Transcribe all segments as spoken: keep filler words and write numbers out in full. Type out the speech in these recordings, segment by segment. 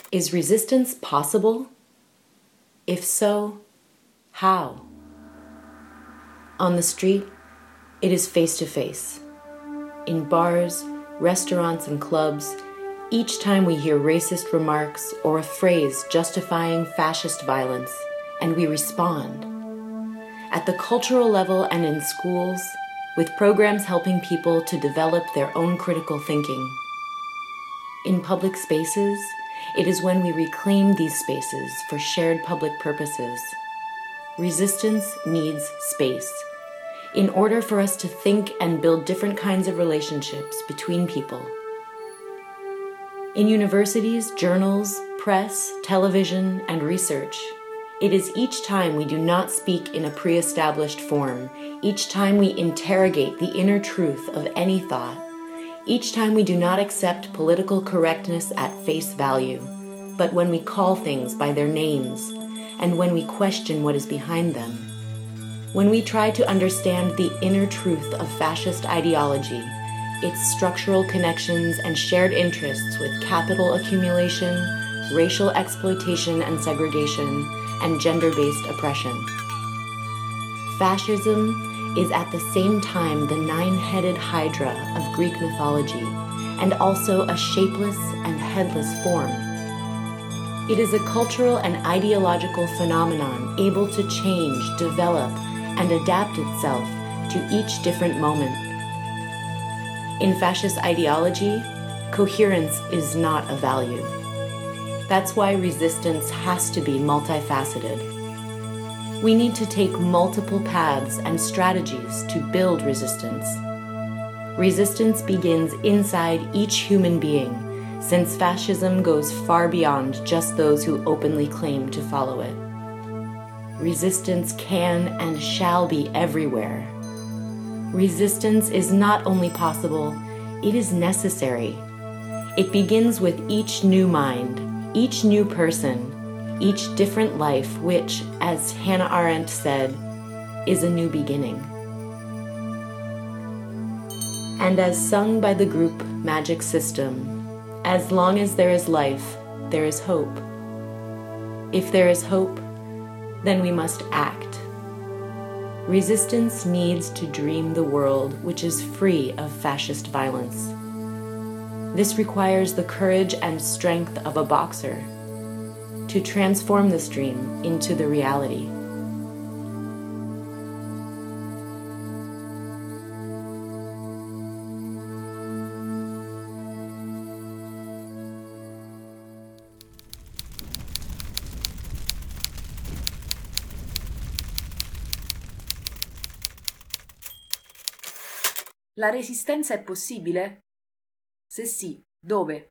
Is resistance possible? If so, how? On the street, it is face-to-face. In bars, restaurants, and clubs, each time we hear racist remarks or a phrase justifying fascist violence, and we respond. At the cultural level and in schools, with programs helping people to develop their own critical thinking. In public spaces, it is when we reclaim these spaces for shared public purposes. Resistance needs space. In order for us to think and build different kinds of relationships between people. In universities, journals, press, television, and research, it is each time we do not speak in a pre-established form, each time we interrogate the inner truth of any thought, each time we do not accept political correctness at face value, but when we call things by their names, and when we question what is behind them. When we try to understand the inner truth of fascist ideology, its structural connections and shared interests with capital accumulation, racial exploitation and segregation, and gender-based oppression. Fascism is at the same time the nine-headed hydra of Greek mythology, and also a shapeless and headless form. It is a cultural and ideological phenomenon able to change, develop, and adapt itself to each different moment. In fascist ideology, coherence is not a value. That's why resistance has to be multifaceted. We need to take multiple paths and strategies to build resistance. Resistance begins inside each human being, since fascism goes far beyond just those who openly claim to follow it. Resistance can and shall be everywhere. Resistance is not only possible, it is necessary. It begins with each new mind, each new person, each different life, which, as Hannah Arendt said, is a new beginning. And as sung by the group Magic System, as long as there is life, there is hope. If there is hope, then we must act. Resistance needs to dream the world which is free of fascist violence. This requires the courage and strength of a boxer to transform this dream into the reality. La resistenza è possibile? Se sì, dove?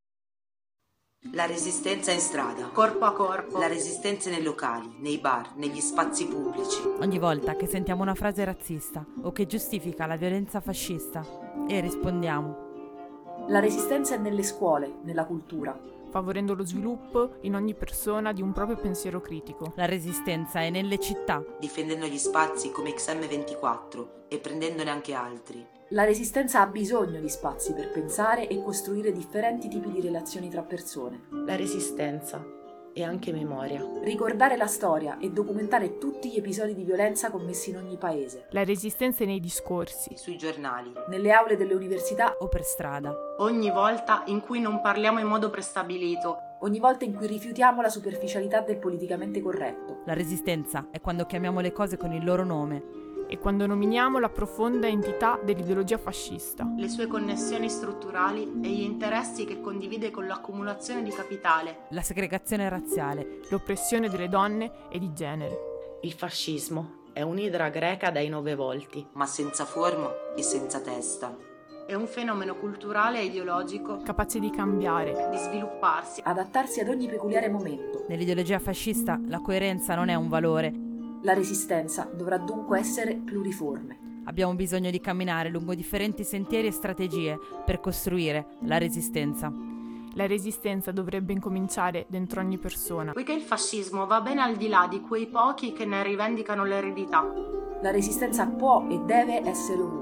La resistenza in strada, corpo a corpo. La resistenza nei locali, nei bar, negli spazi pubblici. Ogni volta che sentiamo una frase razzista o che giustifica la violenza fascista, e rispondiamo. La resistenza è nelle scuole, nella cultura. Favorendo lo sviluppo in ogni persona di un proprio pensiero critico. La resistenza è nelle città. Difendendo gli spazi come X M ventiquattro e prendendone anche altri. La resistenza ha bisogno di spazi per pensare e costruire differenti tipi di relazioni tra persone. La resistenza è anche memoria. Ricordare la storia e documentare tutti gli episodi di violenza commessi in ogni paese. La resistenza è nei discorsi, sui giornali, nelle aule delle università o per strada. Ogni volta in cui non parliamo in modo prestabilito. Ogni volta in cui rifiutiamo la superficialità del politicamente corretto. La resistenza è quando chiamiamo le cose con il loro nome. E quando nominiamo la profonda entità dell'ideologia fascista, le sue connessioni strutturali e gli interessi che condivide con l'accumulazione di capitale, la segregazione razziale, l'oppressione delle donne e di genere. Il fascismo è un'idra greca dai nove volti, ma senza forma e senza testa. È un fenomeno culturale e ideologico capace di cambiare, di svilupparsi, adattarsi ad ogni peculiare momento. Nell'ideologia fascista la coerenza non è un valore. La resistenza dovrà dunque essere pluriforme. Abbiamo bisogno di camminare lungo differenti sentieri e strategie per costruire la resistenza. La resistenza dovrebbe incominciare dentro ogni persona. Poiché il fascismo va ben al di là di quei pochi che ne rivendicano l'eredità. La resistenza può e deve essere ovunque.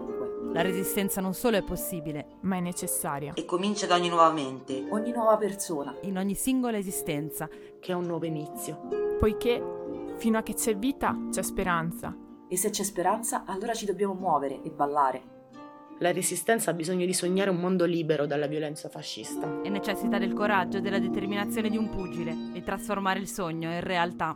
La resistenza non solo è possibile, ma è necessaria. E comincia da ogni nuova mente, ogni nuova persona, in ogni singola esistenza, che è un nuovo inizio. Poiché fino a che c'è vita c'è speranza. E se c'è speranza, allora ci dobbiamo muovere e ballare. La resistenza ha bisogno di sognare un mondo libero dalla violenza fascista. e necessita del coraggio e della determinazione di un pugile e trasformare il sogno in realtà.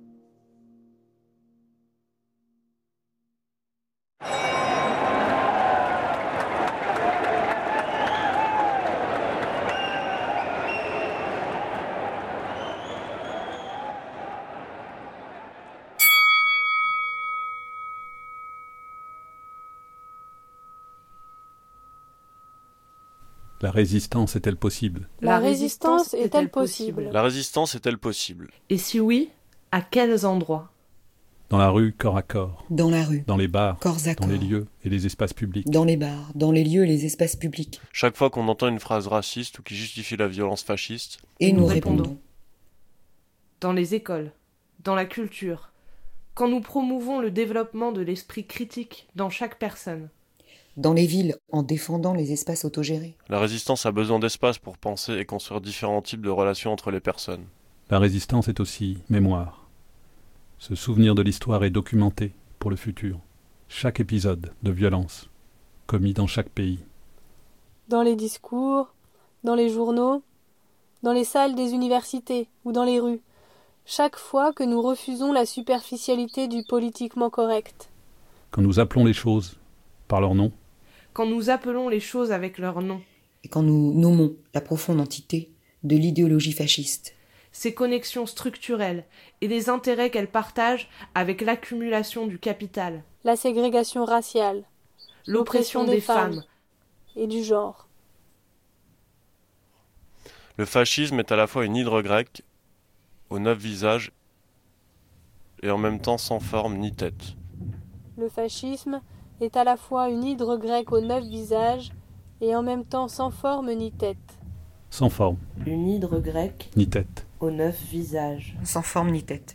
La résistance est-elle possible? La résistance est-elle possible? La résistance est-elle possible? Et si oui, à quels endroits? Dans la rue, corps à corps. Dans la rue. Dans les bars. Corps à dans corps. les lieux et les espaces publics. Dans les bars, dans les lieux et les espaces publics. Chaque fois qu'on entend une phrase raciste ou qui justifie la violence fasciste, Et nous, nous répondons. répondons. Dans les écoles, dans la culture, quand nous promouvons le développement de l'esprit critique dans chaque personne. Dans les villes, en défendant les espaces autogérés. la résistance a besoin d'espace pour penser et construire différents types de relations entre les personnes. La résistance est aussi mémoire. Ce souvenir de l'histoire est documenté pour le futur. Chaque épisode de violence commis dans chaque pays. Dans les discours, dans les journaux, dans les salles des universités ou dans les rues, chaque fois que nous refusons la superficialité du politiquement correct. Quand nous appelons les choses par leur nom, Quand nous appelons les choses avec leur nom. Et quand nous nommons la profonde entité de l'idéologie fasciste. Ses connexions structurelles et les intérêts qu'elle partage avec l'accumulation du capital, La ségrégation raciale, l'oppression des femmes, et du genre. Le fascisme est à la fois une hydre grecque aux neuf visages et en même temps sans forme ni tête. Le fascisme est à la fois une hydre grecque aux neuf visages et en même temps sans forme ni tête. sans forme, une hydre grecque ni tête. aux neuf visages. Sans forme ni tête.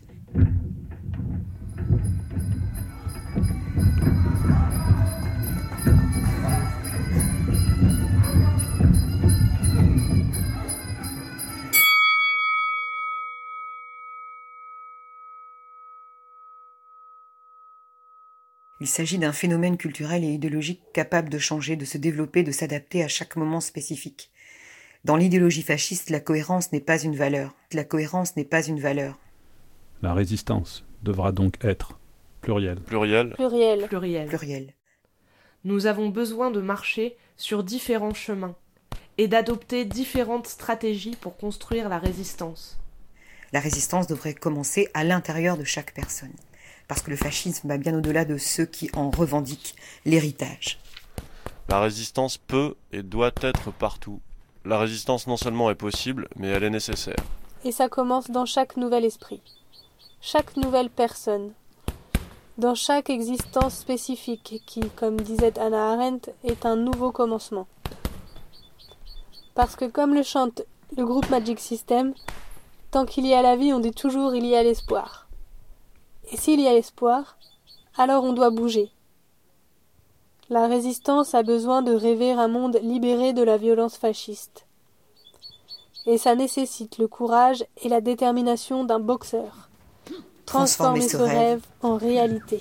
Il s'agit d'un phénomène culturel et idéologique capable de changer, de se développer, de s'adapter à chaque moment spécifique. Dans l'idéologie fasciste, la cohérence n'est pas une valeur. La cohérence n'est pas une valeur. La résistance devra donc être plurielle. Pluriel, Pluriel. Pluriel. Pluriel. Nous avons besoin de marcher sur différents chemins et d'adopter différentes stratégies pour construire la résistance. La résistance devrait commencer à l'intérieur de chaque personne. Parce que le fascisme va bien au-delà de ceux qui en revendiquent l'héritage. la résistance peut et doit être partout. La résistance non seulement est possible, mais elle est nécessaire. Et ça commence dans chaque nouvel esprit, chaque nouvelle personne, dans chaque existence spécifique qui, comme disait Hannah Arendt, est un nouveau commencement. Parce que comme le chante le groupe Magic System, tant qu'il y a la vie, on dit toujours il y a l'espoir. Et s'il y a espoir, alors on doit bouger. La résistance a besoin de rêver un monde libéré de la violence fasciste. Et ça nécessite le courage et la détermination d'un boxeur. Transformer, Transformer ce ce rêve, rêve en réalité.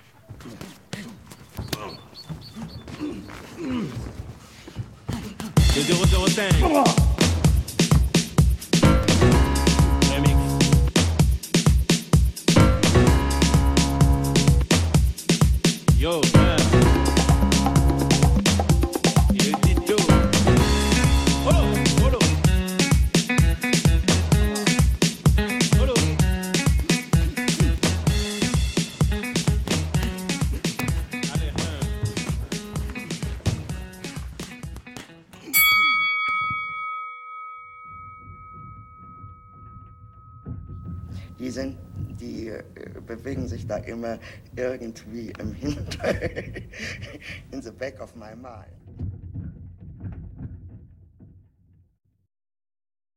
Yo, man. You did do. Hold on, hold on. Hold on. Allez, hein. Die sind, die äh, bewegen sich da immer irgendwie im Hinter, in the back of my mind.